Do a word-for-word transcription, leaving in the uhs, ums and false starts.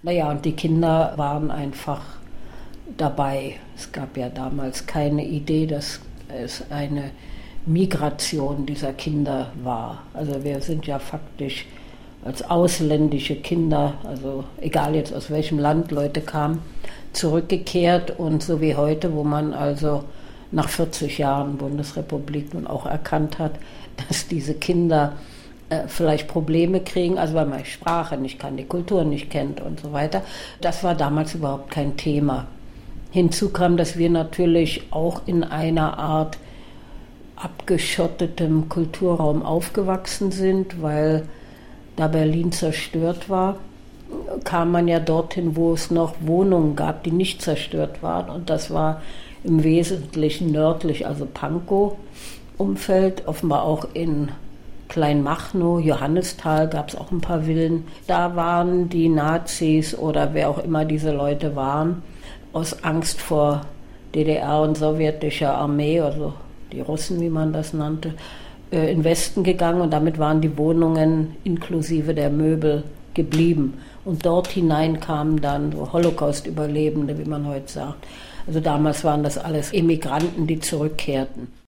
Naja, und die Kinder waren einfach dabei. Es gab ja damals keine Idee, dass es eine Migration dieser Kinder war. Also wir sind ja faktisch als ausländische Kinder, also egal jetzt aus welchem Land Leute kamen, zurückgekehrt, und so wie heute, wo man also nach vierzig Jahren Bundesrepublik nun auch erkannt hat, dass diese Kinder äh, vielleicht Probleme kriegen, also weil man die Sprache nicht kann, die Kultur nicht kennt und so weiter. Das war damals überhaupt kein Thema. Hinzu kam, dass wir natürlich auch in einer Art abgeschottetem Kulturraum aufgewachsen sind, weil da Berlin zerstört war, kam man ja dorthin, wo es noch Wohnungen gab, die nicht zerstört waren. Und das war im Wesentlichen nördlich, also Pankow-Umfeld, offenbar auch in Kleinmachnow, Johannisthal gab es auch ein paar Villen. Da waren die Nazis oder wer auch immer diese Leute waren, aus Angst vor D D R und sowjetischer Armee, also die Russen, wie man das nannte, in den Westen gegangen, und damit waren die Wohnungen inklusive der Möbel geblieben. Und dort hinein kamen dann so Holocaust-Überlebende, wie man heute sagt. Also damals waren das alles Emigranten, die zurückkehrten.